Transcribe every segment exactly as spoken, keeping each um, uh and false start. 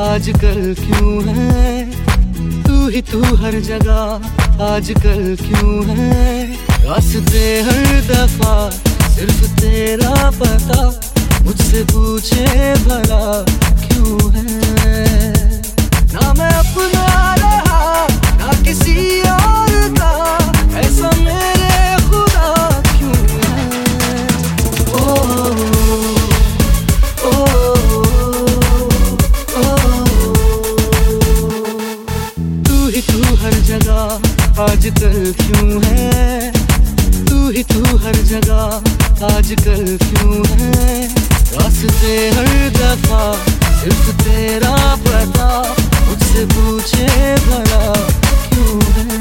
आजकल क्यों है तू ही तू हर जगह, आजकल क्यों है रास्ते हर दफा सिर्फ तेरा पता, मुझसे पूछे भला क्यों है। ना मैं अपना रहा ना किसी और का, ऐसा मेरे खुदा क्यों है। ओ, ओ, ओ, तू ही तू हर जगह आजकल क्यों है, तू ही तू हर जगह आजकल क्यों है रास्ते हर दफा सिर्फ तेरा पता, मुझसे पूछे भला क्यों है।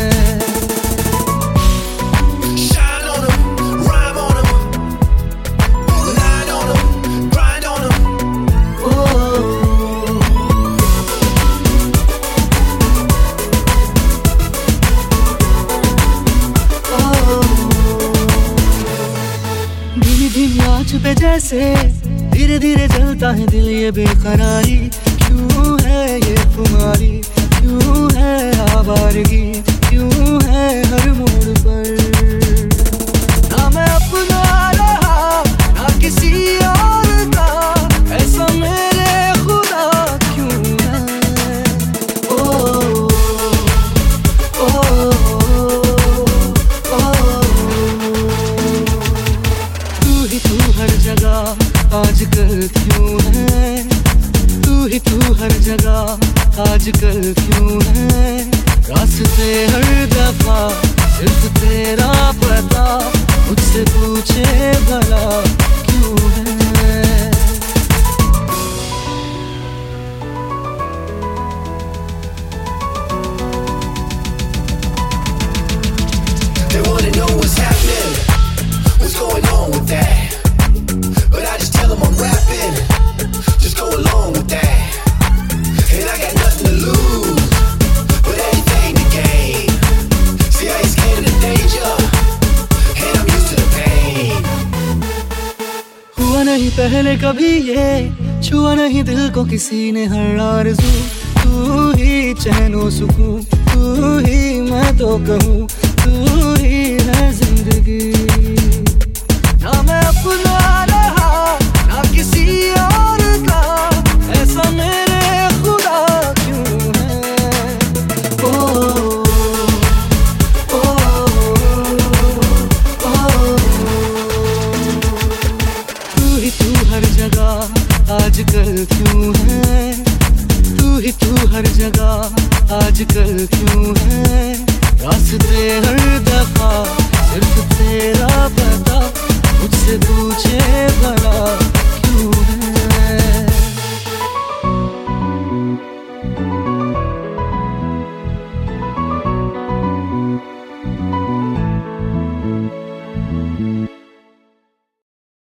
आँच पे जैसे धीरे धीरे जलता है दिल, ये बेकरारी क्यों है ये तुम्हारी, क्यों है आवारगी, क्यों है हर मोड़ पर। ना मैं अपना रहा ना किसी और का, ऐसा मेरे खुदा क्यों है। ओ, ओ, ओ, तू ही तू हर जगह आजकल क्यों है, तू ही तू हर जगह आजकल क्यों है रास्ते हर दफा सिर्फ तेरा पता, मुझसे पूछे भला क्यों है। They wanna know what's happening, what's going on with that, but I just tell them I'm rapping, just go along with that, and I got nothing to lose, but everything to gain, see I ain't scared of the danger, and I'm used to the pain. हुआ नहीं पहले कभी ये, छुआ नहीं दिल को किसी ने हर आरज़ू, तू ही चैनो सुकून, तू ही मैं तो कहूँ, तू ही है जिंदगी। ना मैं अपना रहा ना किसी और का, ऐसा मेरे खुदा क्यों है। ओ, ओ, ओ, तू ही तू हर जगह आजकल क्यों है, तू ही तू हर जगह आजकल क्यों है रास्ते हर दफा सिर्फ तेरा पता, मुझसे पूछे भला